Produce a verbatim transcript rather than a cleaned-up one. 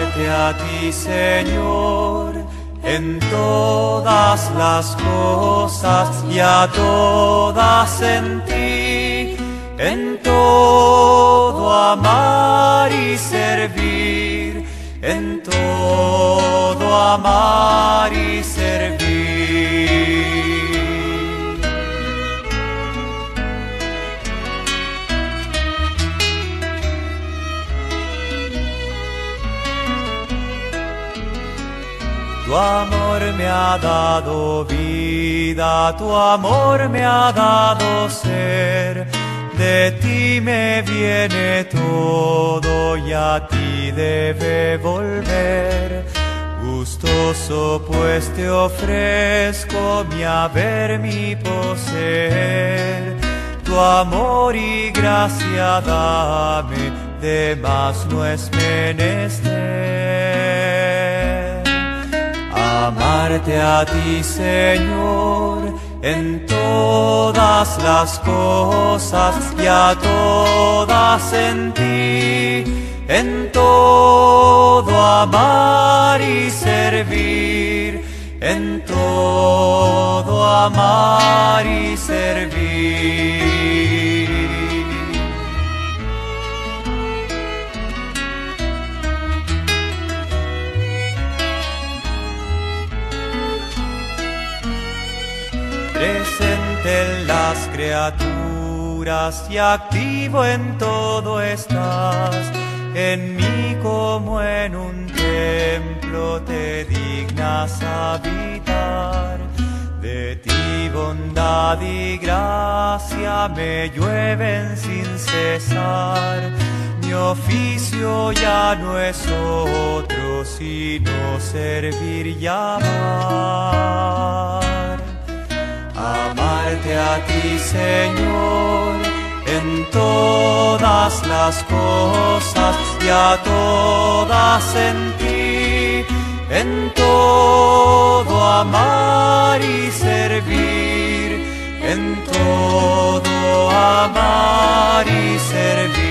amarte a ti, Señor, en todas las cosas y a todas en ti, en todo amar y servir, en todo amar y servir. Tu amor me ha dado vida, tu amor me ha dado ser, de ti me viene todo y a ti debe volver. Gustoso pues te ofrezco mi haber, mi poseer, tu amor y gracia dame, de más no es menester. Amarte a ti, Señor, en todas las cosas y a todas en ti, en todo amar y servir, en todo amar y servir. Presente en las criaturas y activo en todo estás, en mí como en un templo te dignas habitar. De ti bondad y gracia me llueven sin cesar, mi oficio ya no es otro sino servir y amar. Amarte a ti, Señor, en todas las cosas y a todas en ti, en todo amar y servir, en todo amar y servir.